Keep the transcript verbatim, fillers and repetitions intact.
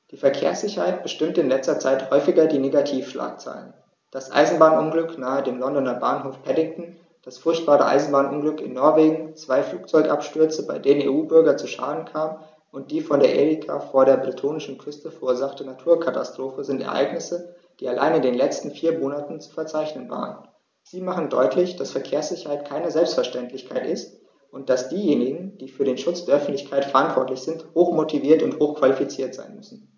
Die Verkehrssicherheit bestimmt in letzter Zeit häufiger die Negativschlagzeilen: Das Eisenbahnunglück nahe dem Londoner Bahnhof Paddington, das furchtbare Eisenbahnunglück in Norwegen, zwei Flugzeugabstürze, bei denen E U-Bürger zu Schaden kamen, und die von der Erika vor der bretonischen Küste verursachte Naturkatastrophe sind Ereignisse, die allein in den letzten vier Monaten zu verzeichnen waren. Sie machen deutlich, dass Verkehrssicherheit keine Selbstverständlichkeit ist und dass diejenigen, die für den Schutz der Öffentlichkeit verantwortlich sind, hochmotiviert und hochqualifiziert sein müssen.